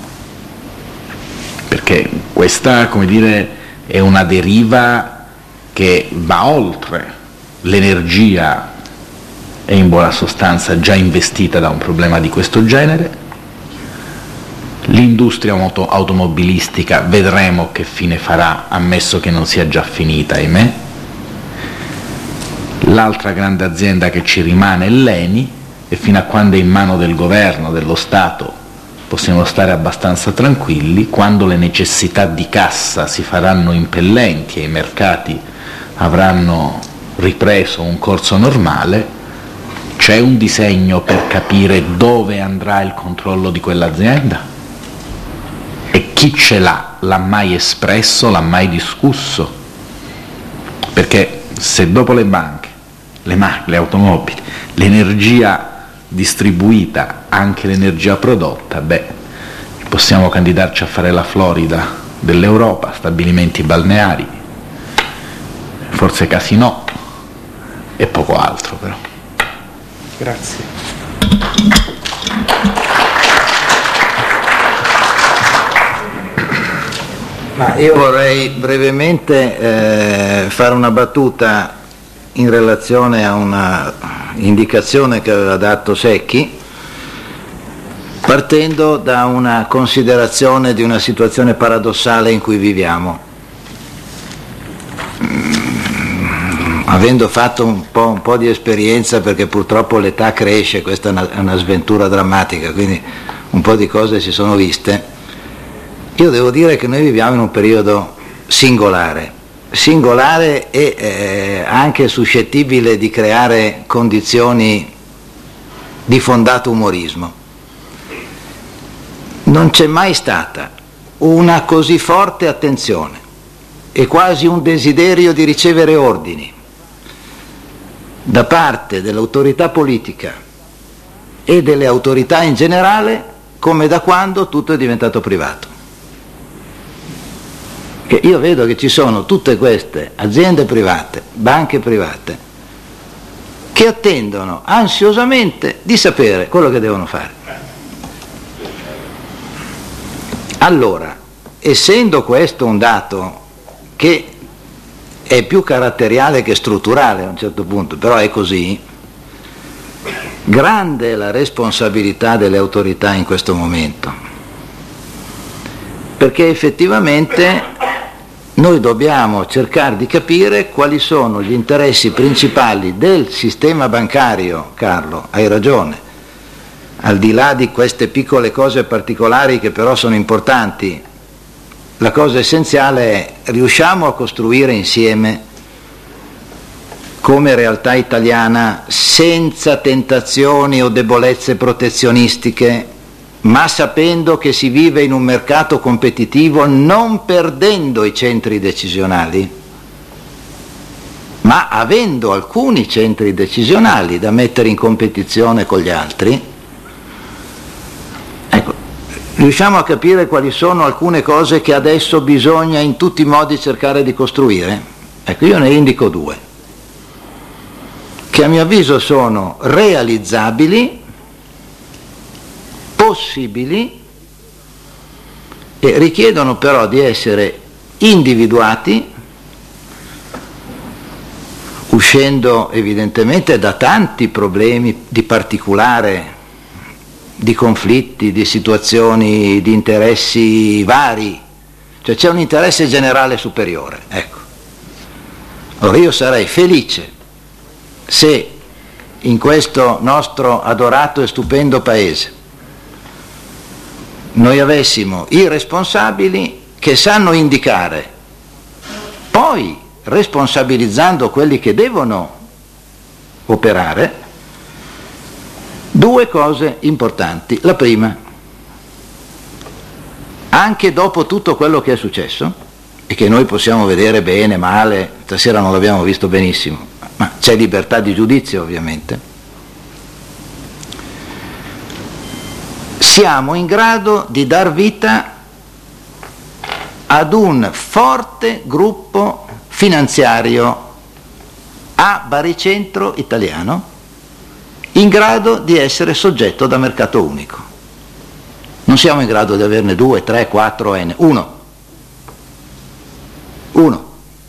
perché questa, come dire, è una deriva che va oltre l'energia, è in buona sostanza già investita da un problema di questo genere. L'industria automobilistica vedremo che fine farà, ammesso che non sia già finita, ahimè. L'altra grande azienda che ci rimane è l'ENI, e fino a quando è in mano del governo, dello Stato, possiamo stare abbastanza tranquilli. Quando le necessità di cassa si faranno impellenti e i mercati avranno ripreso un corso normale, c'è un disegno per capire dove andrà il controllo di quell'azienda? E chi ce l'ha? L'ha mai espresso? L'ha mai discusso? Perché se dopo le banche, le macchine, le automobili, l'energia distribuita, anche l'energia prodotta, possiamo candidarci a fare la Florida dell'Europa, stabilimenti balneari, forse casinò e poco altro però. Grazie. Ma io vorrei brevemente fare una battuta in relazione a una indicazione che aveva dato Secchi, partendo da una considerazione di una situazione paradossale in cui viviamo. Avendo fatto un po' di esperienza, perché purtroppo l'età cresce, questa è una sventura drammatica, quindi un po' di cose si sono viste, io devo dire che noi viviamo in un periodo singolare e anche suscettibile di creare condizioni di fondato umorismo. Non c'è mai stata una così forte attenzione e quasi un desiderio di ricevere ordini da parte dell'autorità politica e delle autorità in generale come da quando tutto è diventato privato. Che io vedo che ci sono tutte queste aziende private, banche private, che attendono ansiosamente di sapere quello che devono fare. Allora, essendo questo un dato che è più caratteriale che strutturale a un certo punto, però è così, grande è la responsabilità delle autorità in questo momento, perché effettivamente noi dobbiamo cercare di capire quali sono gli interessi principali del sistema bancario. Carlo, hai ragione, al di là di queste piccole cose particolari che però sono importanti, la cosa essenziale è: riusciamo a costruire insieme come realtà italiana, senza tentazioni o debolezze protezionistiche, ma sapendo che si vive in un mercato competitivo, non perdendo i centri decisionali, ma avendo alcuni centri decisionali da mettere in competizione con gli altri. Ecco, riusciamo a capire quali sono alcune cose che adesso bisogna in tutti i modi cercare di costruire? Ecco, io ne indico due, che a mio avviso sono realizzabili, possibili, e richiedono però di essere individuati, uscendo evidentemente da tanti problemi di particolare, di conflitti, di situazioni, di interessi vari, cioè c'è un interesse generale superiore. Ecco. Allora io sarei felice se in questo nostro adorato e stupendo paese noi avessimo i responsabili che sanno indicare, poi responsabilizzando quelli che devono operare, due cose importanti. La prima, anche dopo tutto quello che è successo, e che noi possiamo vedere bene, male, stasera non l'abbiamo visto benissimo, ma c'è libertà di giudizio ovviamente, siamo in grado di dar vita ad un forte gruppo finanziario a baricentro italiano, in grado di essere soggetto da mercato unico. Non siamo in grado di averne 2, 3, 4, n, uno.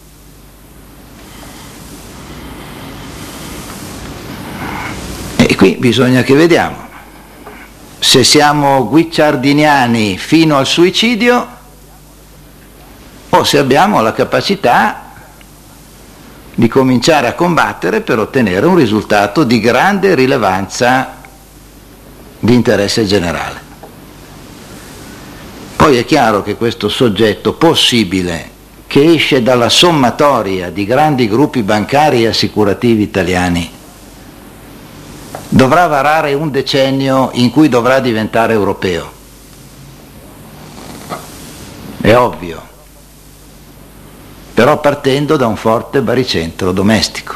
E qui bisogna che vediamo se siamo guicciardiniani fino al suicidio o se abbiamo la capacità di cominciare a combattere per ottenere un risultato di grande rilevanza di interesse generale. Poi è chiaro che questo soggetto possibile, che esce dalla sommatoria di grandi gruppi bancari e assicurativi italiani, dovrà varare un decennio in cui dovrà diventare europeo. È ovvio. Però partendo da un forte baricentro domestico.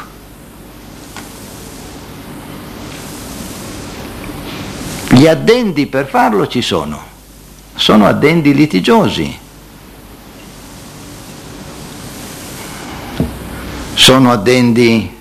Gli addendi per farlo ci sono addendi litigiosi, sono addendi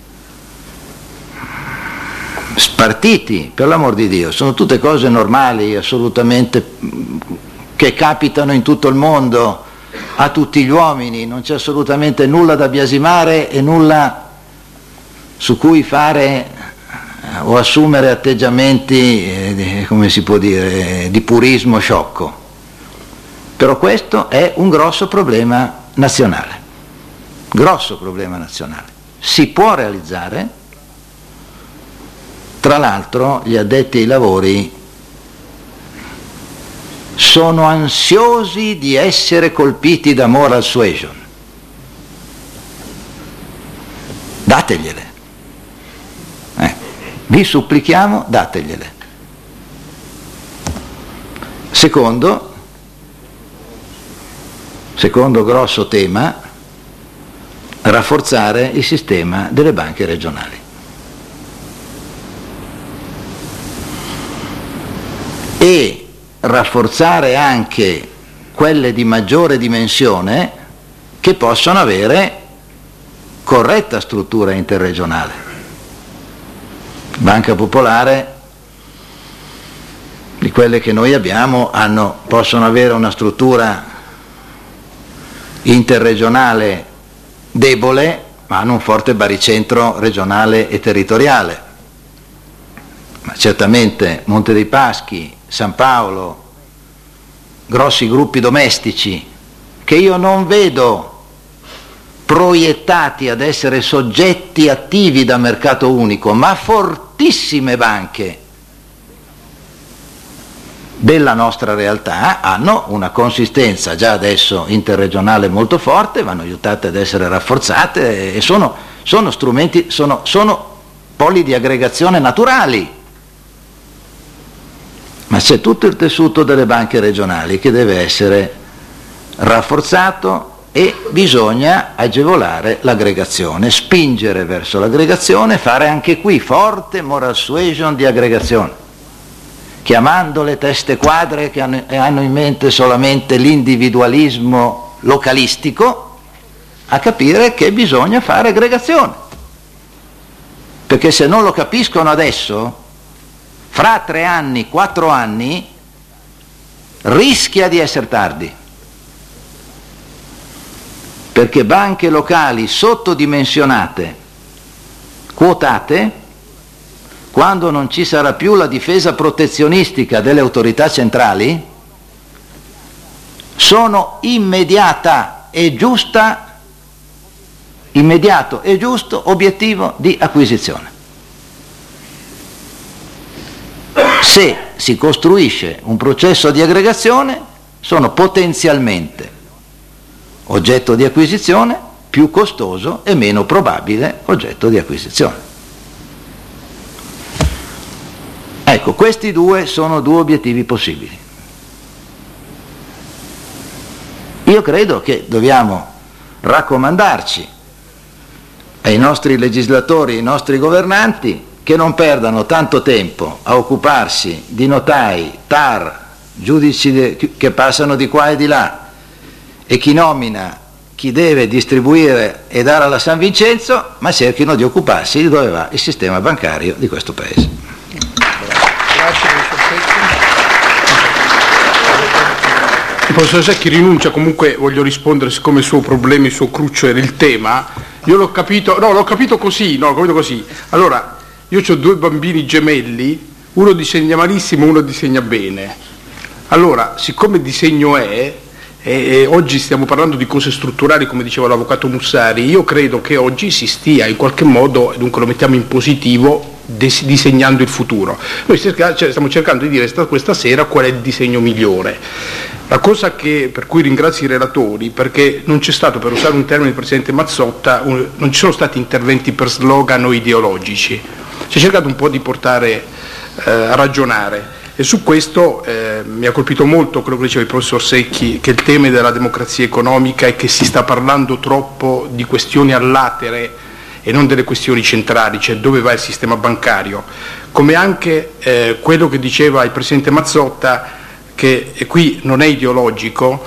spartiti, per l'amor di Dio, sono tutte cose normali, assolutamente, che capitano in tutto il mondo, a tutti gli uomini, non c'è assolutamente nulla da biasimare e nulla su cui fare o assumere atteggiamenti, come si può dire, di purismo sciocco. Però questo è un grosso problema nazionale, si può realizzare. Tra l'altro gli addetti ai lavori sono ansiosi di essere colpiti da moral suasion. Dategliele. Vi supplichiamo, dategliele. Secondo grosso tema, rafforzare il sistema delle banche regionali. E rafforzare anche quelle di maggiore dimensione che possono avere corretta struttura interregionale. Banca Popolare, di quelle che noi abbiamo, possono avere una struttura interregionale debole, ma hanno un forte baricentro regionale e territoriale. Ma certamente Monte dei Paschi, San Paolo, grossi gruppi domestici che io non vedo proiettati ad essere soggetti attivi da mercato unico, ma fortissime banche della nostra realtà hanno una consistenza già adesso interregionale molto forte, vanno aiutate ad essere rafforzate e sono strumenti, sono poli di aggregazione naturali. Ma c'è tutto il tessuto delle banche regionali che deve essere rafforzato e bisogna agevolare l'aggregazione, spingere verso l'aggregazione, fare anche qui forte moral suasion di aggregazione, chiamando le teste quadre che hanno in mente solamente l'individualismo localistico a capire che bisogna fare aggregazione, perché se non lo capiscono adesso, fra 3 anni, 4 anni, rischia di essere tardi, perché banche locali sottodimensionate, quotate, quando non ci sarà più la difesa protezionistica delle autorità centrali, sono immediato e giusto obiettivo di acquisizione. Se si costruisce un processo di aggregazione, sono potenzialmente oggetto di acquisizione, più costoso e meno probabile oggetto di acquisizione. Ecco, questi due sono 2 obiettivi possibili. Io credo che dobbiamo raccomandarci ai nostri legislatori, ai nostri governanti, che non perdano tanto tempo a occuparsi di notai, TAR, giudici che passano di qua e di là, e chi nomina, chi deve distribuire e dare alla San Vincenzo, ma cerchino di occuparsi di dove va il sistema bancario di questo Paese. Il professor Secchi rinuncia, comunque voglio rispondere, siccome il suo problema, il suo cruccio era il tema. Io l'ho capito così. Allora, io ho 2 bambini gemelli, uno disegna malissimo, uno disegna bene. Allora, siccome disegno e oggi stiamo parlando di cose strutturali, come diceva l'avvocato Mussari, io credo che oggi si stia in qualche modo, dunque lo mettiamo in positivo, disegnando il futuro. Noi stiamo cercando di dire questa sera qual è il disegno migliore. La cosa per cui ringrazio i relatori, perché non c'è stato, per usare un termine del Presidente Mazzotta, non ci sono stati interventi per slogan o ideologici, si è cercato un po' di portare a ragionare, e su questo mi ha colpito molto quello che diceva il professor Secchi, che il tema della democrazia economica è che si sta parlando troppo di questioni all'atere e non delle questioni centrali, cioè dove va il sistema bancario, come anche quello che diceva il Presidente Mazzotta, che qui non è ideologico,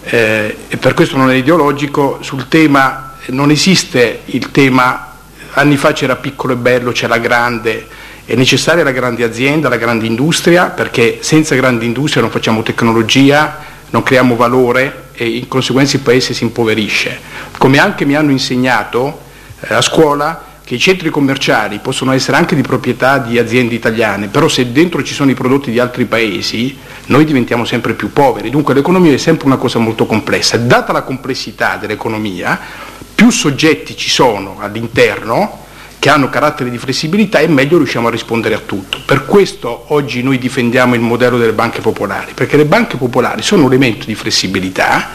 e per questo non è ideologico, sul tema non esiste il tema, anni fa c'era piccolo e bello, c'è la grande, è necessaria la grande azienda, la grande industria, perché senza grande industria non facciamo tecnologia, non creiamo valore e in conseguenza il Paese si impoverisce. Come anche mi hanno insegnato a scuola che i centri commerciali possono essere anche di proprietà di aziende italiane, però se dentro ci sono i prodotti di altri paesi noi diventiamo sempre più poveri, dunque l'economia è sempre una cosa molto complessa. Data la complessità dell'economia, più soggetti ci sono all'interno che hanno carattere di flessibilità e meglio riusciamo a rispondere a tutto. Per questo oggi noi difendiamo il modello delle banche popolari, perché le banche popolari sono un elemento di flessibilità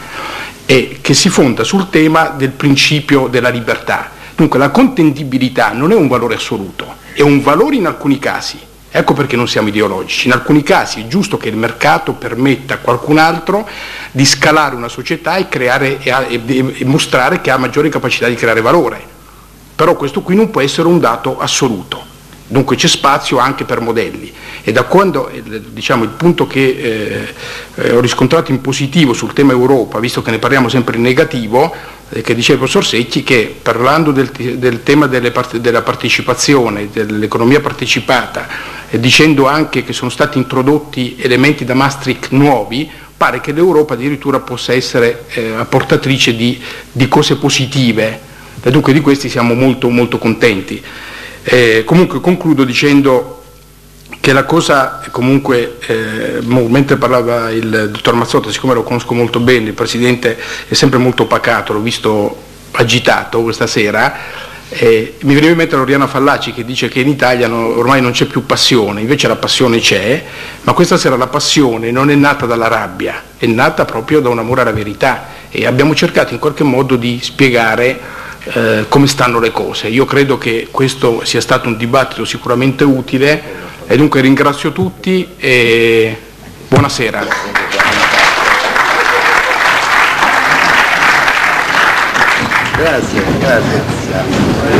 e che si fonda sul tema del principio della libertà. Dunque la contendibilità non è un valore assoluto, è un valore in alcuni casi. Ecco perché non siamo ideologici. In alcuni casi è giusto che il mercato permetta a qualcun altro di scalare una società e creare e mostrare che ha maggiore capacità di creare valore. Però questo qui non può essere un dato assoluto. Dunque c'è spazio anche per modelli. E da quando, diciamo, il punto che ho riscontrato in positivo sul tema Europa, visto che ne parliamo sempre in negativo, che diceva il professor Secchi, che parlando del tema della partecipazione, dell'economia partecipata, e dicendo anche che sono stati introdotti elementi da Maastricht nuovi, pare che l'Europa addirittura possa essere apportatrice di cose positive, e dunque di questi siamo molto, molto contenti. Comunque concludo dicendo che la cosa, comunque, mentre parlava il dottor Mazzotta, siccome lo conosco molto bene, il Presidente è sempre molto pacato, l'ho visto agitato questa sera, mi veniva in mente Oriana Fallaci che dice che in Italia ormai non c'è più passione, invece la passione c'è, ma questa sera la passione non è nata dalla rabbia, è nata proprio da un amore alla verità, e abbiamo cercato in qualche modo di spiegare come stanno le cose. Io credo che questo sia stato un dibattito sicuramente utile e dunque ringrazio tutti e buonasera. Grazie.